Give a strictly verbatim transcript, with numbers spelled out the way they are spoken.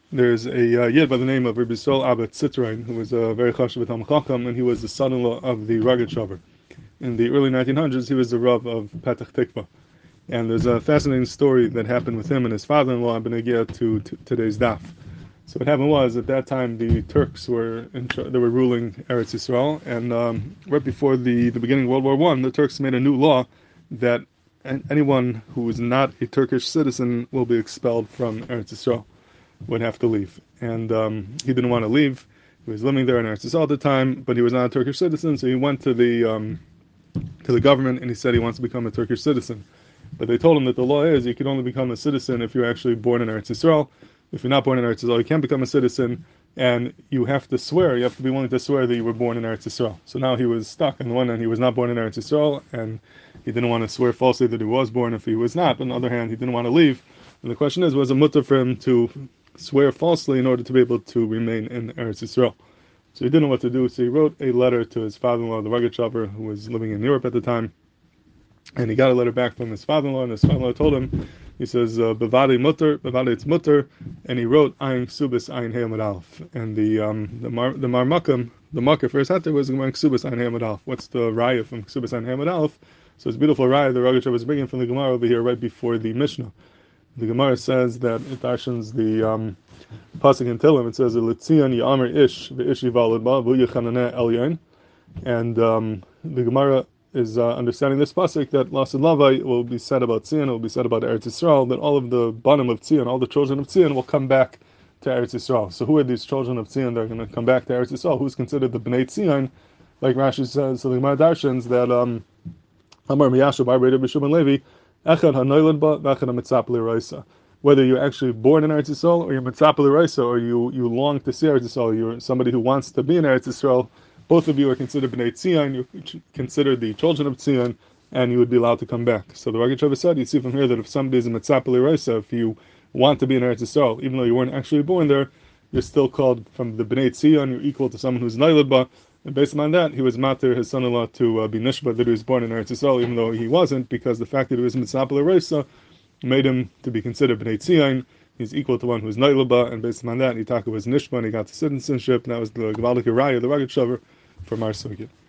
There's a uh, yid by the name of Rabbi Yisrael Abba Tzitrein, who was a very chashuv Talmid Chacham, and he was the son-in-law of the Rogatchover. In the early nineteen hundreds, he was the Rav of Petach Tikva. And there's a fascinating story that happened with him and his father-in-law, Ibn Agia, to, to today's daf. So what happened was, at that time, the Turks were in, they were ruling Eretz Yisrael, and um, right before the, the beginning of World War One, the Turks made a new law that anyone who is not a Turkish citizen will be expelled from Eretz Yisrael, would have to leave. And um, he didn't want to leave. He was living there in Eretz Yisrael at the time, but he was not a Turkish citizen, so he went to the um, to the government and he said he wants to become a Turkish citizen. But they told him that the law is you can only become a citizen if you're actually born in Eretz Yisrael. If you're not born in Eretz Yisrael, you can't become a citizen, and you have to swear, you have to be willing to swear that you were born in Eretz Yisrael. So now he was stuck. On the one hand, he was not born in Eretz Yisrael, and he didn't want to swear falsely that he was born if he was not. But on the other hand, he didn't want to leave. And the question is, was it mutter for him to swear falsely in order to be able to remain in Eretz Yisrael? So he didn't know what to do, so he wrote a letter to his father-in-law, the Rogatchover, who was living in Europe at the time. And he got a letter back from his father-in-law, and his father-in-law told him, he says, Bevade mutter, Bevade it's mutter, and he wrote, Ayin Ksubis Ayin Hey Amud Aleph. And the um, the Mar the Marmakam, the marker for his heter was going Ksubis Ayin Hey Amud Aleph. What's the raya from Ksubis Ayin Hey Amud Aleph? So it's a beautiful raya the Rogatchover was bringing from the Gemara over here right before the Mishnah. The Gemara says that it darshans the um, pasuk in Tehillim. It says, L'tzion Ya'amer Ish V'ish Yivalad Ba V'u Yechananeh Elyon. And um, the Gemara is uh, understanding this pasuk that Lasid Lavai will be said about Tzion, it will be said about Eretz Yisrael, that all of the banim of Tzion, all the children of Tzion will come back to Eretz Yisrael. So who are these children of Tzion that are going to come back to Eretz Yisrael? Who's considered the Bnei Tzion? Like Rashi says, so the Gemara darshans that um, Amar Miyashu Bar B'Rei B'Shub and Levi, Echad HaNoilad Ba, V'Echad HaMitzap L'Raisa. Whether you're actually born in Eretz Yisrael, or you're Mitzap L'Raisa, or you, you long to see Eretz Yisrael, you're somebody who wants to be in Eretz Yisrael, both of you are considered Bnei Tzion, you're considered the children of Tzion, and you would be allowed to come back. So the Rogatchover said, you see from here that if somebody is a Mitzap L'Raisa, if you want to be in Eretz Yisrael, even though you weren't actually born there, you're still called from the Bnei Tzion, you're equal to someone who's Nailad Ba, and based on that, he was matir his son-in-law to uh, be nishba that he was born in Eretz Yisrael, even though he wasn't, because the fact that he was Mitzap L'Raisa made him to be considered Bnei Tzion. He's equal to one who's Nailad Ba, and based on that, Yitaka was nishba, and he got the citizenship, and that was the Gvaldik Raya, the Rogatchover, from our Sugya.